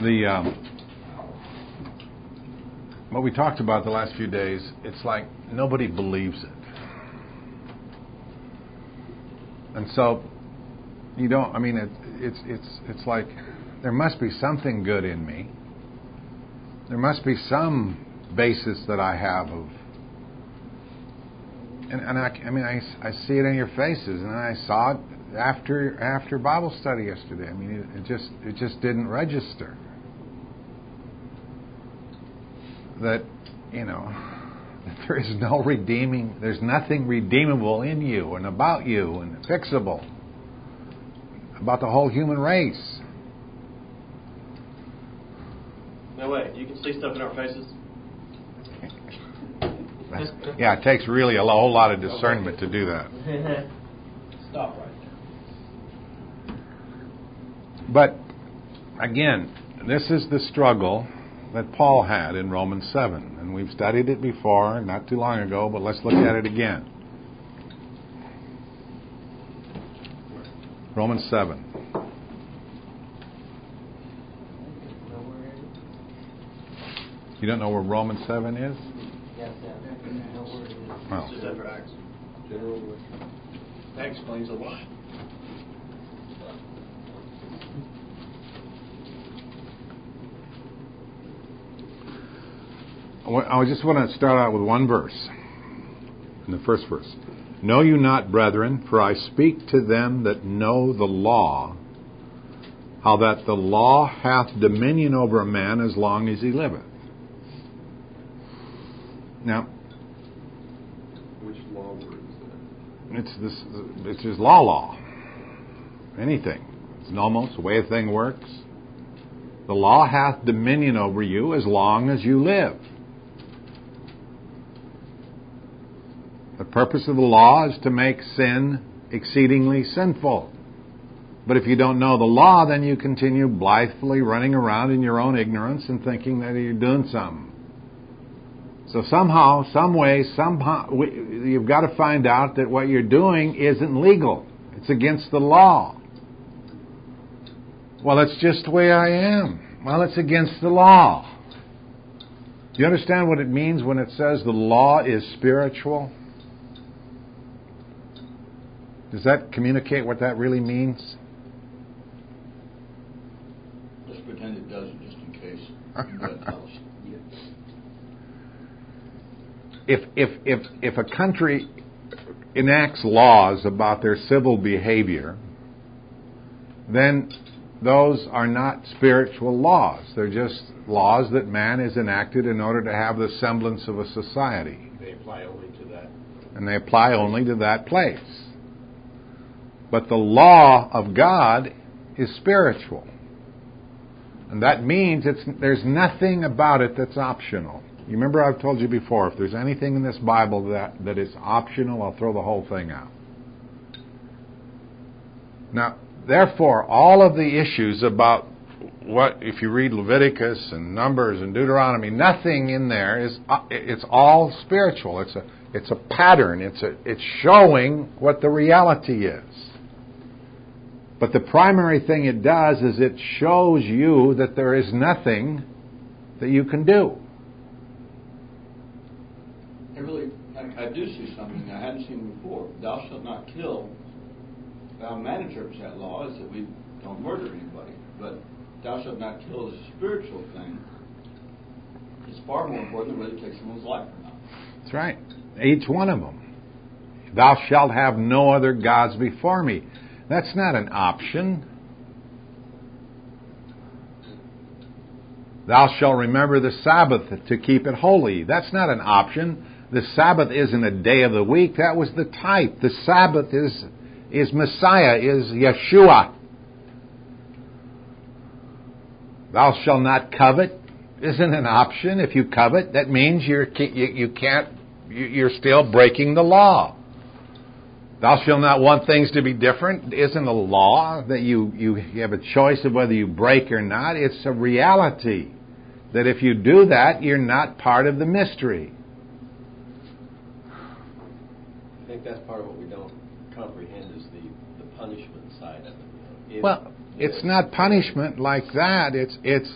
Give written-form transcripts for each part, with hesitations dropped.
what we talked about the last few days, it's like nobody believes it. And so you don't, I mean, it's like there must be something good in me. There must be some basis that I have of, and I see it in your faces, and I saw it after Bible study yesterday. I mean, it just didn't register that, that there is no redeeming, there's nothing redeemable in you and about you and fixable about the whole human race. No way. You can see stuff in our faces. Yeah, it takes really a whole lot of discernment to do that. Stop right there. But again, this is the struggle that Paul had in Romans 7. And we've studied it before, not too long ago, but let's look at it again. Romans 7. You don't know where Romans 7 is? Yes, Well, It's just after Acts. That explains a lot. I just want to start out with one verse. In the first verse. Know you not, brethren, for I speak to them that know the law, how that the law hath dominion over a man as long as he liveth. Now, which law word is that? it's his law. Anything. It's nomos, the way a thing works. The law hath dominion over you as long as you live. The purpose of the law is to make sin exceedingly sinful. But if you don't know the law, then you continue blithely running around in your own ignorance and thinking that you're doing something. So somehow, some way, you've got to find out that what you're doing isn't legal. It's against the law. Well, it's just the way I am. Well, it's against the law. Do you understand what it means when it says the law is spiritual? Does that communicate what that really means? Let's pretend it doesn't, just in case. God tells us. If a country enacts laws about their civil behavior, then those are not spiritual laws. They're just laws that man has enacted in order to have the semblance of a society. They apply only to that. And they apply only to that place. But the law of God is spiritual. And that means there's nothing about it that's optional. You remember I've told you before, if there's anything in this Bible that is optional, I'll throw the whole thing out. Now, therefore, all of the issues about what, if you read Leviticus and Numbers and Deuteronomy, nothing in there it's all spiritual. It's a pattern. It's showing what the reality is. But the primary thing it does is it shows you that there is nothing that you can do. I do see something I hadn't seen before. Thou shalt not kill. Our man interprets that law is that we don't murder anybody. But thou shalt not kill is a spiritual thing. It's far more important than whether you take someone's life or not. That's right. Each one of them. Thou shalt have no other gods before me. That's not an option. Thou shalt remember the Sabbath to keep it holy. That's not an option. The Sabbath isn't a day of the week. That was the type. The Sabbath is Messiah, is Yeshua. Thou shalt not covet isn't an option. If you covet, that means you're still breaking the law. Thou shalt not want things to be different isn't a law that you have a choice of whether you break or not. It's a reality that if you do that, you're not part of the mystery. I think that's part of what we don't comprehend is the punishment side of it. If Well, It's not punishment like that. It's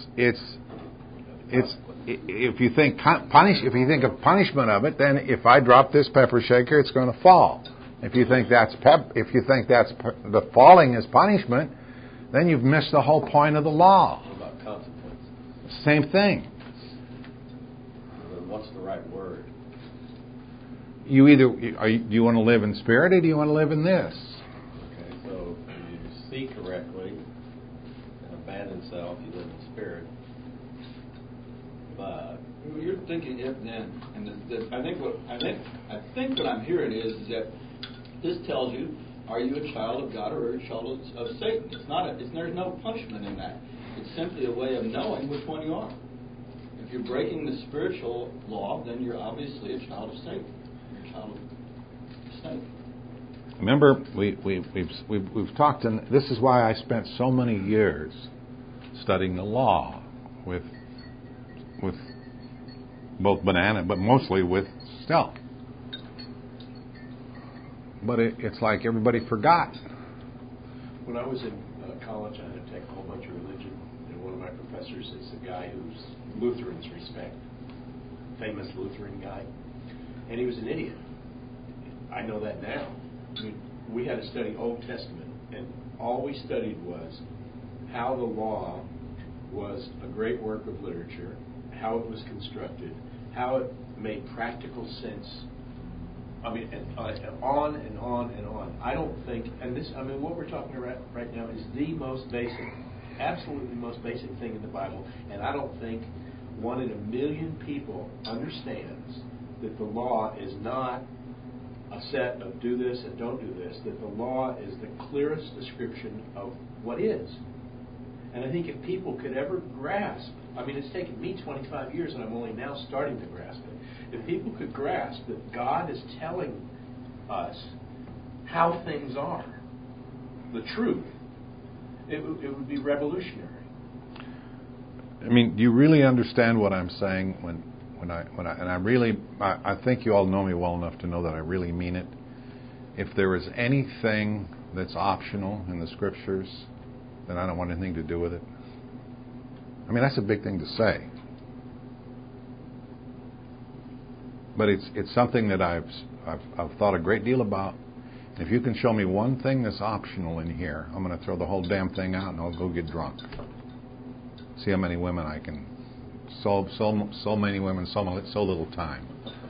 if you think of punishment of it, then if I drop this pepper shaker, it's going to fall. If you think that's the falling is punishment, then you've missed the whole point of the law. What about consequences? Same thing. Then what's the right word? You either do you want to live in spirit or do you want to live in this? Okay, so you see correctly and abandon self, you live in spirit. But You're thinking if then, and I think what I'm hearing is that this tells you, are you a child of God or are you a child of Satan? There's no punishment in that. It's simply a way of knowing which one you are. If you're breaking the spiritual law, then you're obviously a child of Satan. You're a child of Satan. Remember, we've talked, and this is why I spent so many years studying the law with both Banana, but mostly with Stealth. But it's like everybody forgot. when I was in college, I had to take a whole bunch of religion, and one of my professors is a guy who's Lutherans respect, famous Lutheran guy, and he was an idiot. I know that now. I mean, we had to study Old Testament, and all we studied was how the law was a great work of literature, how it was constructed, how it made practical sense. I mean, on and on and on. I don't think, and this, I mean, what we're talking about right now is the most basic, absolutely most basic thing in the Bible, and I don't think 1 in a million people understands that the law is not a set of do this and don't do this, that the law is the clearest description of what is. And I think if people could ever grasp, I mean, it's taken me 25 years and I'm only now starting to grasp it. If people could grasp that God is telling us how things are, the truth, it would be revolutionary. I mean, do you really understand what I'm saying I think you all know me well enough to know that I really mean it. If there is anything that's optional in the Scriptures, then I don't want anything to do with it. I mean, that's a big thing to say. But it's something that I've thought a great deal about. If you can show me one thing that's optional in here, I'm going to throw the whole damn thing out and I'll go get drunk. See how many women I can. So many women, so little time.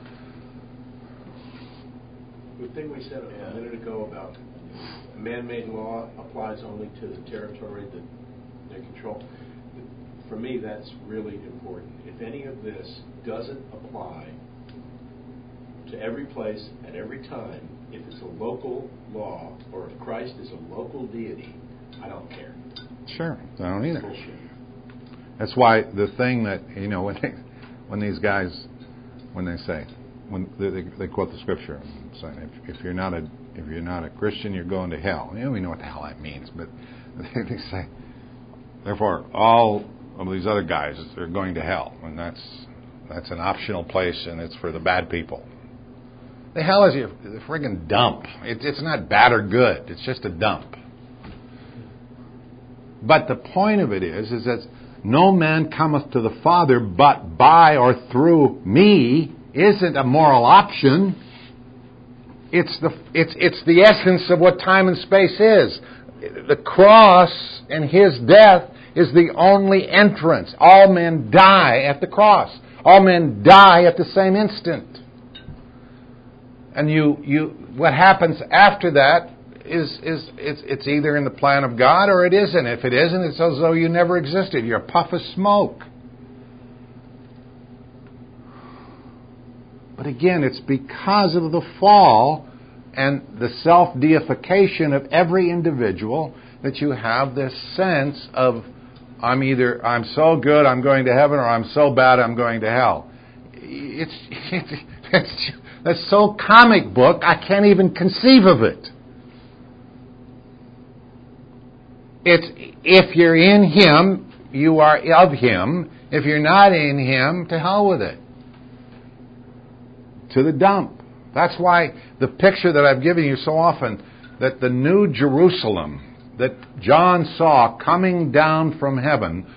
The thing we said a minute ago about man-made law applies only to the territory that they control. For me, that's really important. If any of this doesn't apply to every place at every time, if it's a local law or if Christ is a local deity, I don't care. Sure, I don't either. Bullshit. That's why the thing that, you know, when these guys, when they say, when they quote the Scripture, saying if you're not a Christian, you're going to hell. You know, we know what the hell that means, but they say, therefore, all of these other guys are going to hell, and that's an optional place, and it's for the bad people. The hell is a friggin' dump. It's not bad or good. It's just a dump. But the point of it is that no man cometh to the Father but by or through me isn't a moral option. It's the essence of what time and space is. The cross and His death is the only entrance. All men die at the cross. All men die at the same instant. And what happens after that it's either in the plan of God or it isn't. If it isn't, it's as though you never existed. You're a puff of smoke. But again, it's because of the fall and the self-deification of every individual that you have this sense of I'm so good I'm going to heaven, or I'm so bad I'm going to hell. That's so comic book I can't even conceive of it. It's if you're in Him, you are of Him. If you're not in Him, to hell with it. To the dump. That's why the picture that I've given you so often, that the New Jerusalem, that John saw coming down from heaven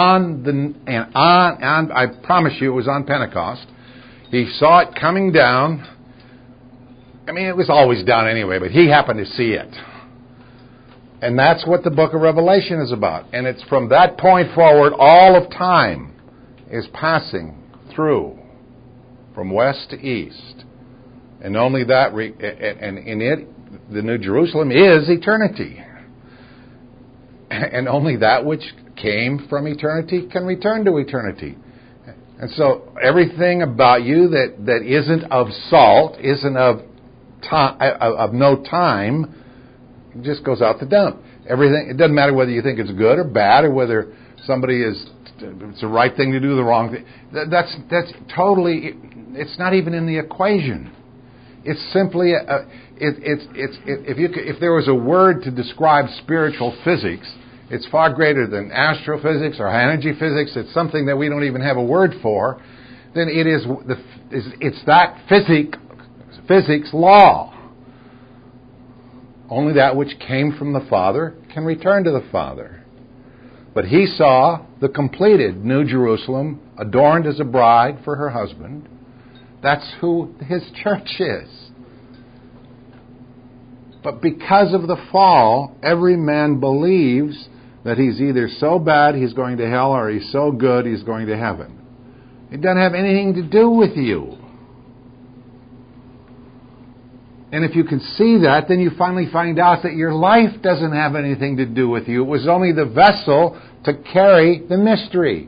I promise you it was on Pentecost. He saw it coming down. I mean, it was always down anyway, but he happened to see it. And that's what the book of Revelation is about. And it's from that point forward, all of time is passing through from west to east. And only that, and in it, the New Jerusalem is eternity. And only that which came from eternity can return to eternity. And so everything about you that isn't of salt, isn't of no time, just goes out the dump. Everything, it doesn't matter whether you think it's good or bad, or whether somebody it's the right thing to do, the wrong thing. That's totally, it's not even in the equation. It's simply if there was a word to describe spiritual physics, it's far greater than astrophysics or energy physics. It's something that we don't even have a word for. Then it's that physics law. Only that which came from the Father can return to the Father. But he saw the completed New Jerusalem adorned as a bride for her husband. That's who his church is. But because of the fall, every man believes that he's either so bad he's going to hell or he's so good he's going to heaven. It doesn't have anything to do with you. And if you can see that, then you finally find out that your life doesn't have anything to do with you. It was only the vessel to carry the mystery.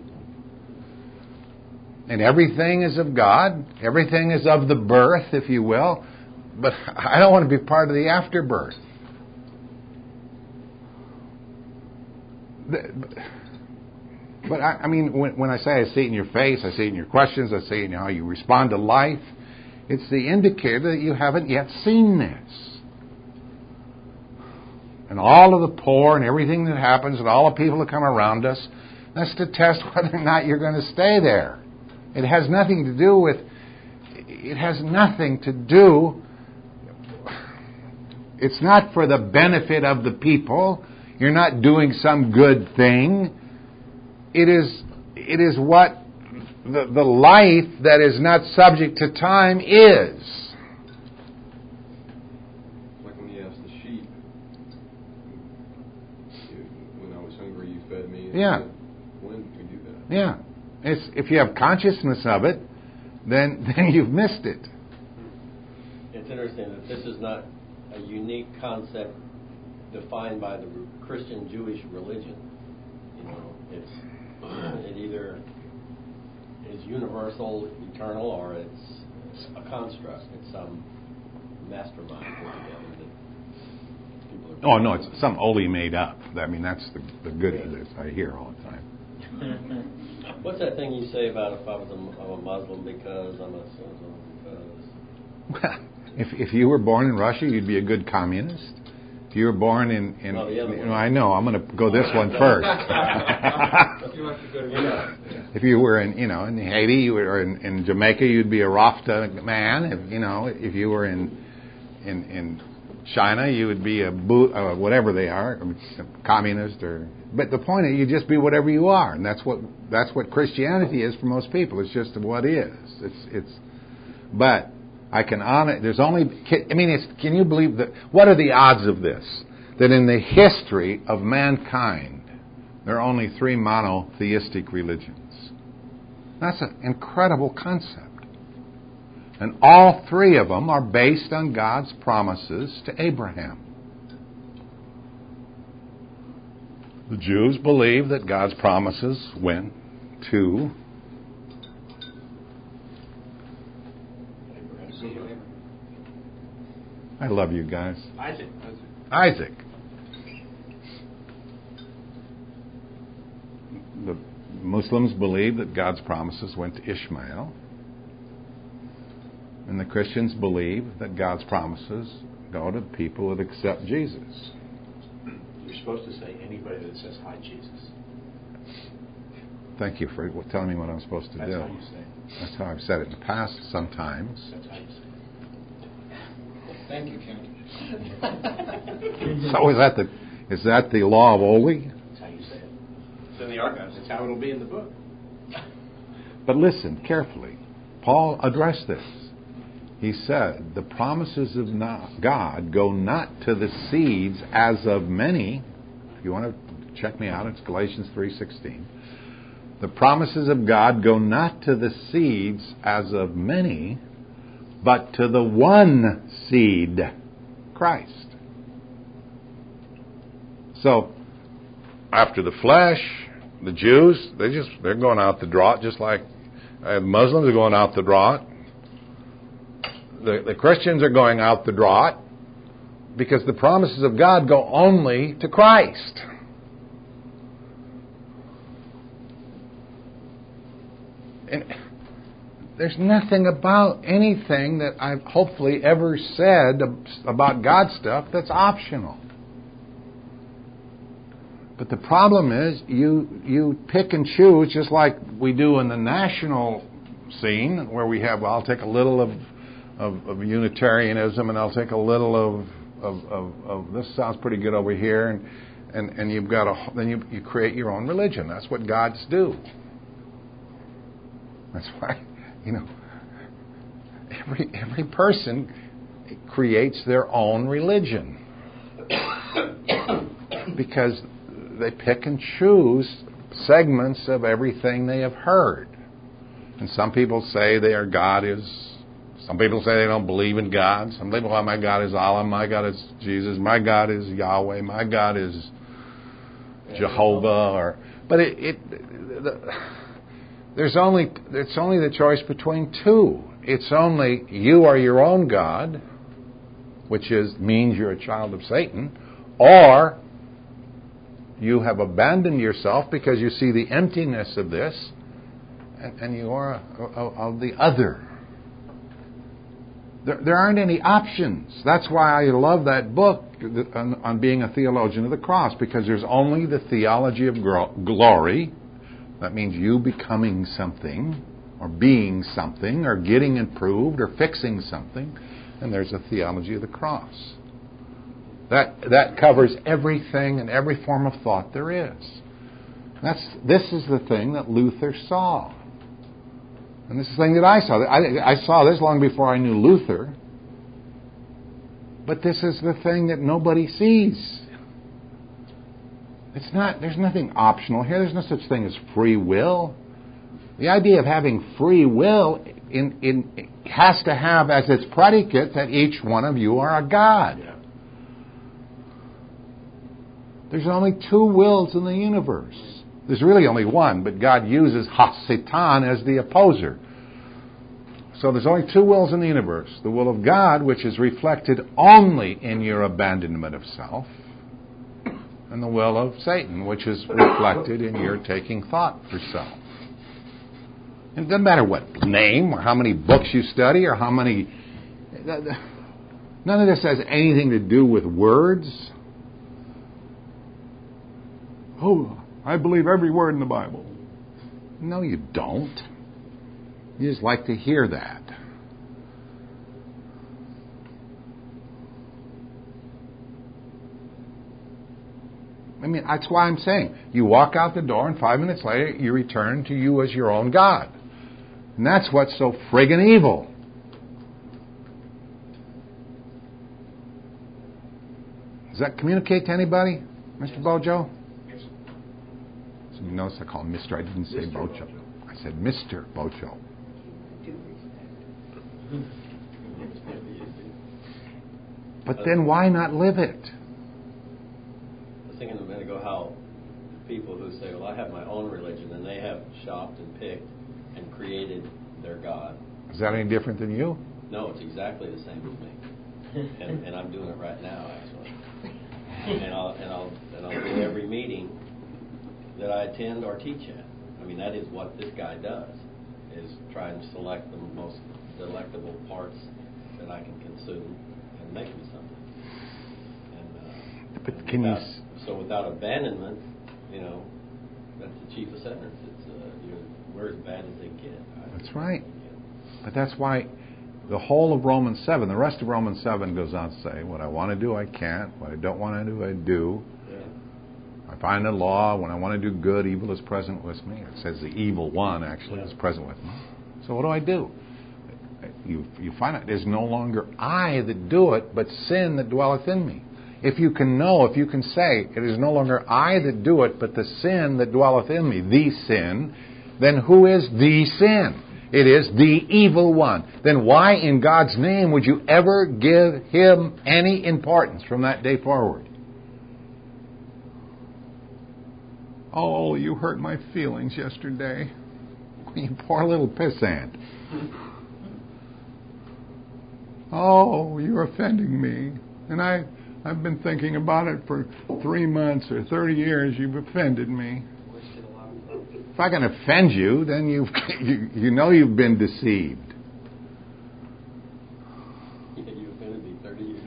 And everything is of God. Everything is of the birth, if you will. But I don't want to be part of the afterbirth. But I mean, when I say I see it in your face, I see it in your questions, I see it in how you respond to life, it's the indicator that you haven't yet seen this. And all of the poor and everything that happens and all the people that come around us, that's to test whether or not you're going to stay there. It has nothing to do with, it's not for the benefit of the people. You're not doing some good thing. It is what the life that is not subject to time is. Like when you asked the sheep, when I was hungry, you fed me. Yeah. When did we do that? Yeah. If you have consciousness of it, then you've missed it. It's interesting that this is not a unique concept defined by the Christian Jewish religion. You know, it either is universal, eternal, or it's a construct. It's some mastermind put together that people are. Oh no, it's some Oli made up. I mean, that's the goody that I hear all the time. What's that thing you say about if I was I'm a Muslim because I'm a because? Well, if you were born in Russia, you'd be a good communist. If you were born in I know, I'm going to go this one first. If you were in Haiti, or in Jamaica, you'd be a Rasta man. If you were in China, you would be a whatever they are, communist But the point is, you just be whatever you are, and that's what Christianity is for most people. It's just what is. But I can honor. Can you believe that? What are the odds of this? That in the history of mankind, there are only 3 monotheistic religions. That's an incredible concept. And all 3 of them are based on God's promises to Abraham. The Jews believe that God's promises went to I love you guys. Isaac. The Muslims believe that God's promises went to Ishmael. And the Christians believe that God's promises go to people that accept Jesus. You're supposed to say anybody that says hi, Jesus. Thank you for telling me what I'm supposed to do. That's how you say it. That's how I've said it in the past sometimes. That's how you say it. Thank you, Ken. So Is that the law of Oli? That's how you say it. It's in the archives. It's how it'll be in the book. But listen carefully. Paul addressed this. He said, the promises of God go not to the seeds as of many. If you want to check me out, it's Galatians 3:16. The promises of God go not to the seeds as of many, but to the one seed, Christ. So, after the flesh, the Jews, they're going out the draught, just like Muslims are going out the draught. The Christians are going out the draught because the promises of God go only to Christ. And there's nothing about anything that I've hopefully ever said about God stuff that's optional. But the problem is you pick and choose, just like we do in the national scene, where we have, well, I'll take a little of Unitarianism and I'll take a little of this sounds pretty good over here, and you've got then you create your own religion. That's what gods do. That's why, every person creates their own religion because they pick and choose segments of everything they have heard. And some people say their God is, some people say they don't believe in God. Some people say, my God is Allah, my God is Jesus, my God is Yahweh, my God is Jehovah. It's only the choice between two. It's only you are your own God, which means you're a child of Satan, or you have abandoned yourself because you see the emptiness of this, and you are of the other. There aren't any options. That's why I love that book on being a theologian of the cross, because there's only the theology of glory. That means you becoming something, or being something, or getting improved, or fixing something. And there's a theology of the cross. That covers everything and every form of thought there is. This is the thing that Luther saw. And this is the thing that I saw. I saw this long before I knew Luther. But this is the thing that nobody sees. There's nothing optional here. There's no such thing as free will. The idea of having free will has to have as its predicate that each one of you are a God. Yeah. There's only two wills in the universe. There's really only one, but God uses Satan as the opposer. So there's only two wills in the universe. The will of God, which is reflected only in your abandonment of self, and the will of Satan, which is reflected in your taking thought for self. It doesn't matter what name or how many books you study or how many... None of this has anything to do with words. Oh, I believe every word in the Bible. No, you don't. You just like to hear that. I mean, that's why I'm saying, you walk out the door and 5 minutes later you return to you as your own God. And that's what's so friggin' evil. Does that communicate to anybody, Mr. Bojo? Yes. So you notice I call him Mr. I didn't say Mr. Bojo. I said Mr. Bojo. But then why not live it? I was thinking a minute ago how people who say, well, I have my own religion, and they have shopped and picked and created their God. Is that any different than you? No, it's exactly the same as me. And I'm doing it right now, actually. And I'll do every meeting that I attend or teach at. I mean, that is what this guy does, is try and select the most delectable parts that I can consume and make me something. And, But can so without abandonment, that's the chief of sinners. It's we're as bad as they get. That's right. But that's why the whole of Romans 7, the rest of Romans 7 goes on to say, what I want to do, I can't. What I don't want to do, I do. Yeah. I find a law when I want to do good, evil is present with me. It says the evil one actually is present with me. So what do? You find out there's no longer I that do it, but sin that dwelleth in me. If you can say, it is no longer I that do it, but the sin that dwelleth in me, the sin, then who is the sin? It is the evil one. Then why in God's name would you ever give him any importance from that day forward? Oh, you hurt my feelings yesterday. You poor little pissant. Oh, you're offending me. And I've been thinking about it for 3 months or 30 years. You've offended me. If I can offend you, then you know you've been deceived. Yeah, you offended me 30 years.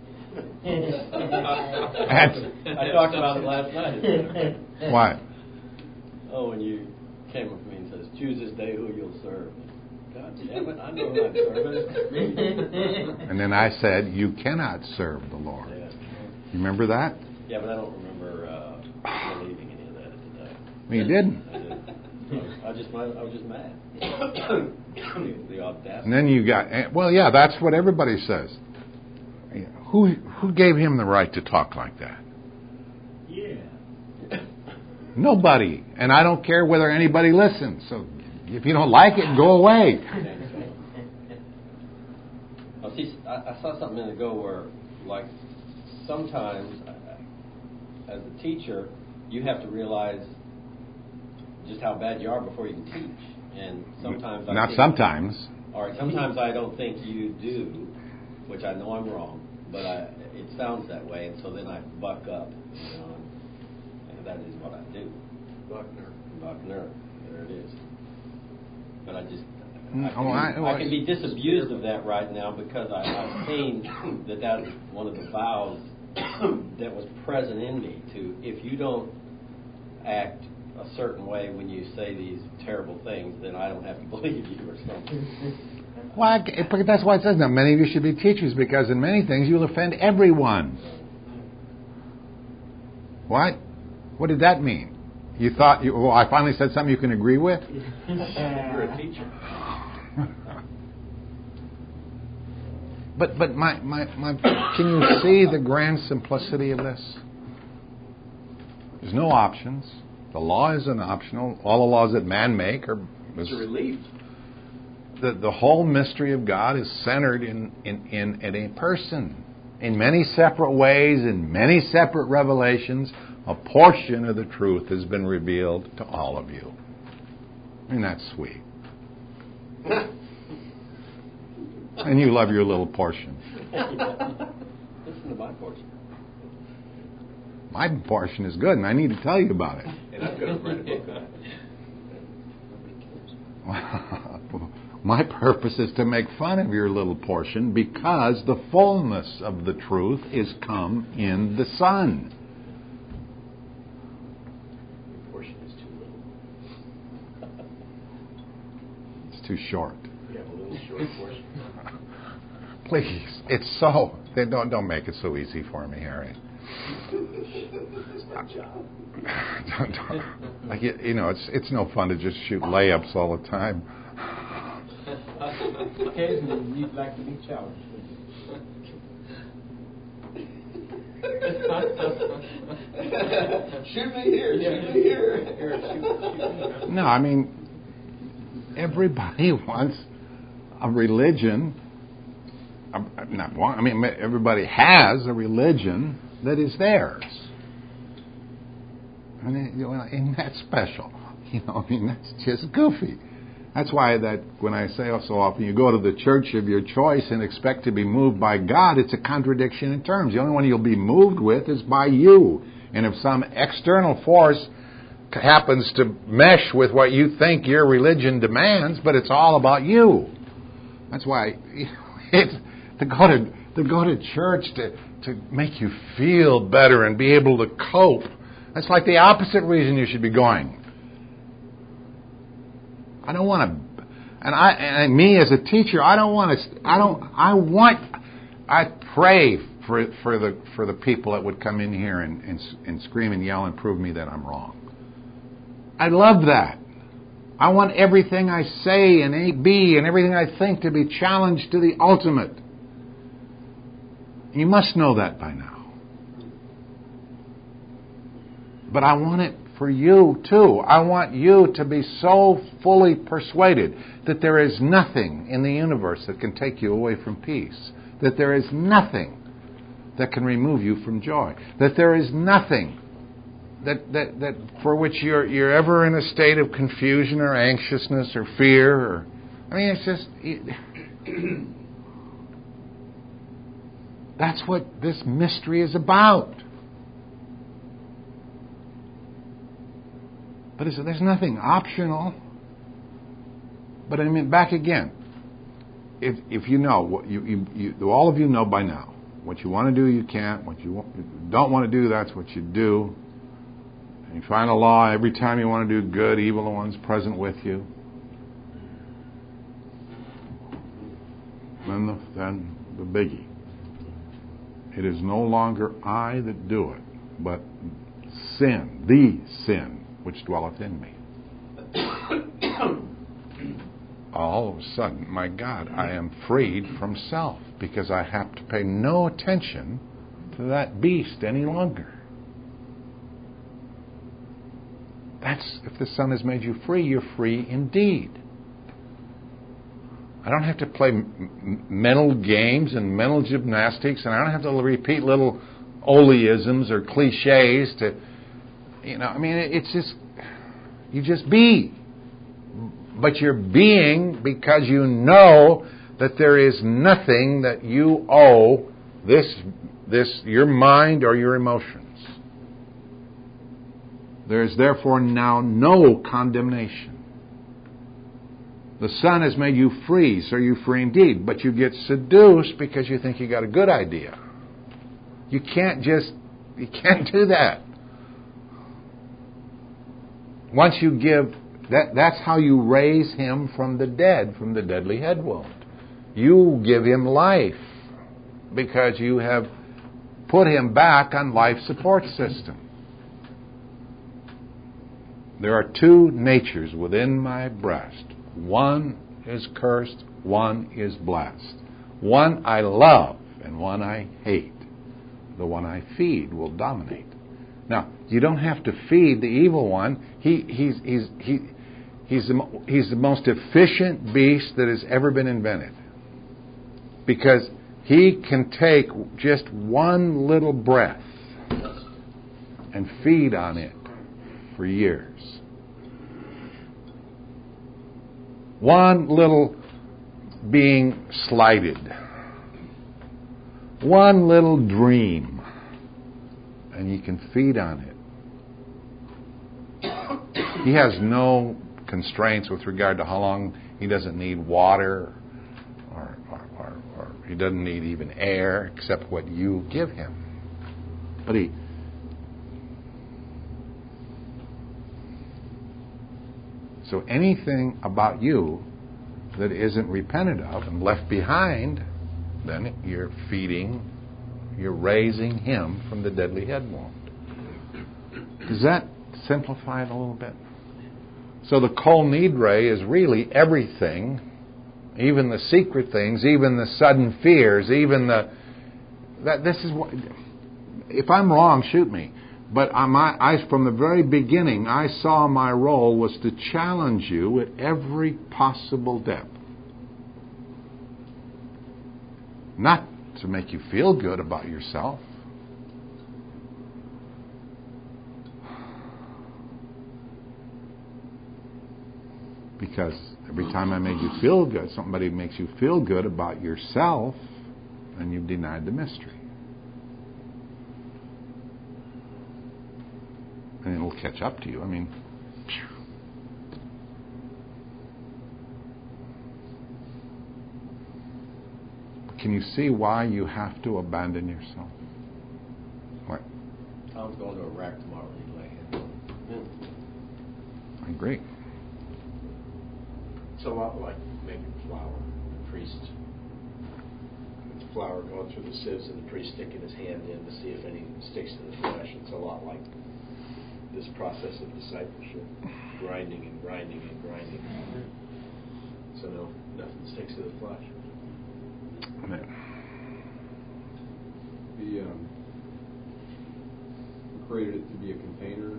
I talked about it last night. What? Oh, when you came up to me and says, choose this day who you'll serve. God damn it, I know who I'm serving. And then I said, you cannot serve the Lord. Yeah. You remember that? Yeah, but I don't remember believing any of that at the time. Well, you didn't. I didn't. I was just mad. The audacity. And then you got, well, yeah, that's what everybody says. Who gave him the right to talk like that? Yeah. Nobody. And I don't care whether anybody listens. So if you don't like it, go away. Well, see, I saw something a minute ago where, like, sometimes, as a teacher, you have to realize just how bad you are before you can teach. And sometimes sometimes. All right, sometimes I don't think you do, which I know I'm wrong, but it sounds that way, and so then I buck up, and that is what I do. Buckner. There it is. But I can be disabused of that right now because I've seen that is one of the vows that was present in me to, if you don't act a certain way when you say these terrible things, then I don't have to believe you or something. Well, that's why it says that many of you should be teachers, because in many things you'll offend everyone. What? What did that mean? You thought, I finally said something you can agree with? You're a teacher. But can you see the grand simplicity of this? There's no options. The law isn't optional. All the laws that man make It's a relief. The whole mystery of God is centered in a person. In many separate ways, in many separate revelations, a portion of the truth has been revealed to all of you. Isn't that sweet? And you love your little portion. Listen to my portion. My portion is good, and I need to tell you about it. And I'm going to write a book on it. My purpose is to make fun of your little portion because the fullness of the truth is come in the Son. Your portion is too little. It's too short. You have a little short portion. Please, it's so. Don't make it so easy for me, Harry. It's my job. Like it's no fun to just shoot layups all the time. Occasionally, you'd like to be challenged. Shoot me here, shoot me here. No, I mean, everybody wants a religion. Everybody has a religion that is theirs. I mean, isn't that special? That's just goofy. That's why that when I say so often, you go to the church of your choice and expect to be moved by God, it's a contradiction in terms. The only one you'll be moved with is by you. And if some external force happens to mesh with what you think your religion demands, but it's all about you. That's why it's to go to church to make you feel better and be able to cope. That's like the opposite reason you should be going. I don't want to, and me as a teacher, I pray for the people that would come in here and scream and yell and prove me that I'm wrong. I love that. I want everything I say and be and everything I think to be challenged to the ultimate. You must know that by now. But I want it for you too. I want you to be so fully persuaded that there is nothing in the universe that can take you away from peace. That there is nothing that can remove you from joy. That there is nothing that for which you're ever in a state of confusion or anxiousness or fear. It's just... That's what this mystery is about. But there's nothing optional. But back again. If you know, what you all of you know by now, what you want to do, you can't. What you don't want to do, that's what you do. And you find a law every time you want to do good, evil the one's present with you. Then the biggie. It is no longer I that do it, but sin, the sin, which dwelleth in me. All of a sudden, my God, I am freed from self because I have to pay no attention to that beast any longer. That's, if the Son has made you free, you're free indeed. I don't have to play mental games and mental gymnastics, and I don't have to repeat little oleisms or cliches to, it's just, you just be. But you're being because you know that there is nothing that you owe this your mind or your emotions. There is therefore now no condemnation. The Son has made you free, so you're free indeed. But you get seduced because you think you got a good idea. You can't do that. Once you give, that's how you raise him from the dead, from the deadly head wound. You give him life because you have put him back on life support system. There are two natures within my breast. One is cursed, one is blessed. One I love and one I hate. The one I feed will dominate. Now, you don't have to feed the evil one. He's the most efficient beast that has ever been invented. Because he can take just one little breath and feed on it for years. One little being slighted. One little dream. And you can feed on it. He has no constraints with regard to how long he doesn't need water or he doesn't need even air except what you give him. But so anything about you that isn't repented of and left behind, then you're raising him from the deadly head wound. Does that simplify it a little bit? So the kol nidre is really everything, even the secret things, even the sudden fears, even this is what. If I'm wrong, shoot me. But from the very beginning, I saw my role was to challenge you at every possible depth. Not to make you feel good about yourself. Because every time I made you feel good, somebody makes you feel good about yourself, and you've denied the mystery. And it'll catch up to you. Can you see why you have to abandon yourself? What? Tom's going to Iraq tomorrow. He's laying. I agree. So like making flour, the priest flour going through the sieves and the priest sticking his hand in to see if anything sticks to the flesh. It's a lot like this process of discipleship, grinding and grinding and grinding. So no, nothing sticks to the flesh. Amen. We created it to be a container.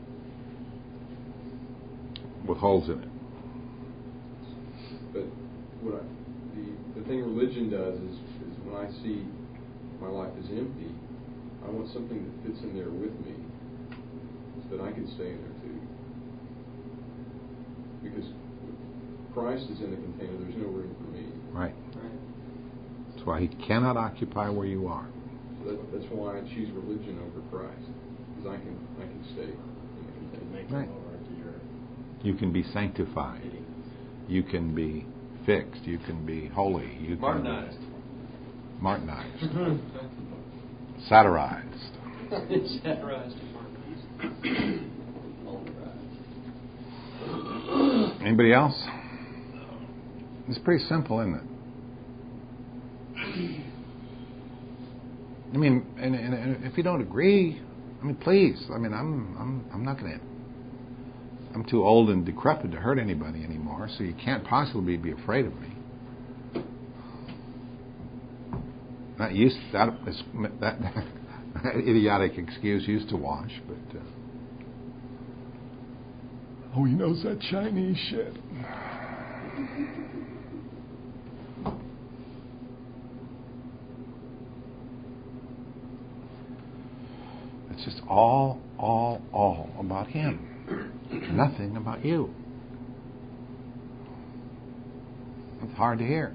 With holes in it. But the thing religion does is when I see my life is empty, I want something that fits in there with me so that I can stay in there too. Because Christ is in the container, there's no room for me. Right. That's why he cannot occupy where you are. So that's why I choose religion over Christ, because I can stay in the container. Right. You can be sanctified. You can be fixed. You can be holy. You can Martinized. Martinized. Satirized. Satirized and martinized. Anybody else? It's pretty simple, isn't it? I mean, and if you don't agree, I mean, please. I mean, I'm not going to. I'm too old and decrepit to hurt anybody anymore, so you can't possibly be afraid of me. That idiotic excuse used to wash, but oh, he knows that Chinese shit. It's just all about him. Nothing about you. It's hard to hear.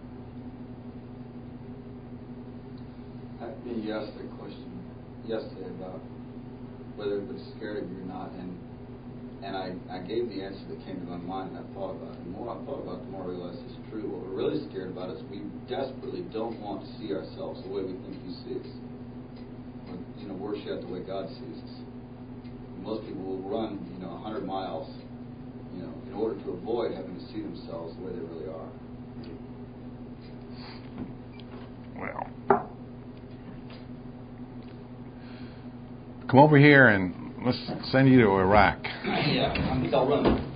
I think you asked a question yesterday about whether it was scared of you or not, and I gave the answer that came to my mind, and I thought about it. The more I thought about it, the more I realized it's true. What we're really scared about is we desperately don't want to see ourselves the way we think He sees us. Or, worship the way God sees us. Most people will run, 100 miles, in order to avoid having to see themselves the way they really are. Well, come over here and let's send you to Iraq. Yeah, I think I'll run.